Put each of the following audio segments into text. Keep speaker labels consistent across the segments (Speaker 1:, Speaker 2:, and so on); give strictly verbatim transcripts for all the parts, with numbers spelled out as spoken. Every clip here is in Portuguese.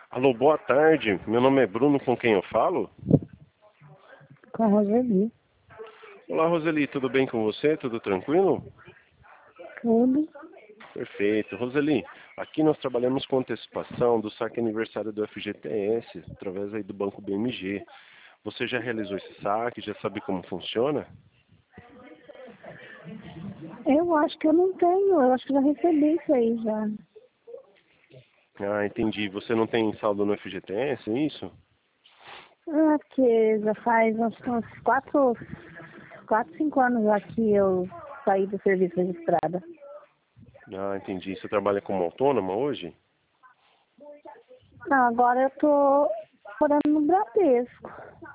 Speaker 1: Alô, boa tarde. Meu nome é Bruno, com quem eu falo?
Speaker 2: Com a Roseli.
Speaker 1: Olá, Roseli, tudo bem com você? Tudo tranquilo?
Speaker 2: Tudo.
Speaker 1: Perfeito. Roseli, aqui nós trabalhamos com antecipação do saque aniversário do F G T S, através aí do Banco B M G. Você já realizou esse saque? Já sabe como funciona?
Speaker 2: Eu acho que eu não tenho, eu acho que já recebi isso aí já.
Speaker 1: Ah, entendi. Você não tem saldo no F G T S, é isso?
Speaker 2: Ah, porque já faz uns, uns quatro, quatro, cinco anos já que eu saí do serviço registrada.
Speaker 1: Ah, entendi. Você trabalha como autônoma hoje?
Speaker 2: Não, agora eu tô morando no Bradesco.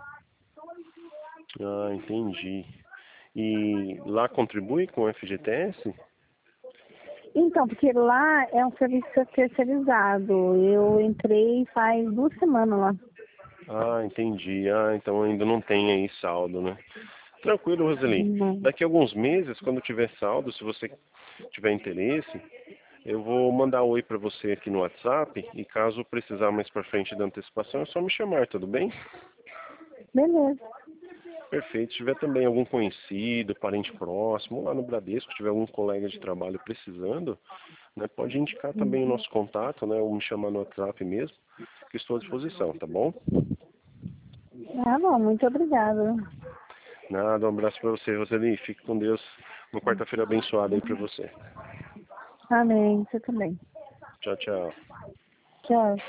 Speaker 1: Ah, entendi. E lá contribui com o F G T S?
Speaker 2: Então, porque lá é um serviço terceirizado. Eu entrei faz duas semanas lá.
Speaker 1: Ah, entendi. Ah, então ainda não tem aí saldo, né? Tranquilo, Roseli.
Speaker 2: Não.
Speaker 1: Daqui a alguns meses, quando tiver saldo, se você tiver interesse, eu vou mandar um oi para você aqui no WhatsApp e caso precisar mais para frente da antecipação, é só me chamar, tudo bem?
Speaker 2: Beleza.
Speaker 1: Perfeito. Se tiver também algum conhecido, parente próximo, lá no Bradesco, se tiver algum colega de trabalho precisando, né, pode indicar também o nosso contato, né, ou me chamar no WhatsApp mesmo, que estou à disposição, tá bom?
Speaker 2: Ah, bom, muito obrigada.
Speaker 1: Nada, um abraço para você, Roseli. Fique com Deus. Uma quarta-feira abençoada aí para você.
Speaker 2: Amém, você também.
Speaker 1: Tchau, tchau.
Speaker 2: Tchau.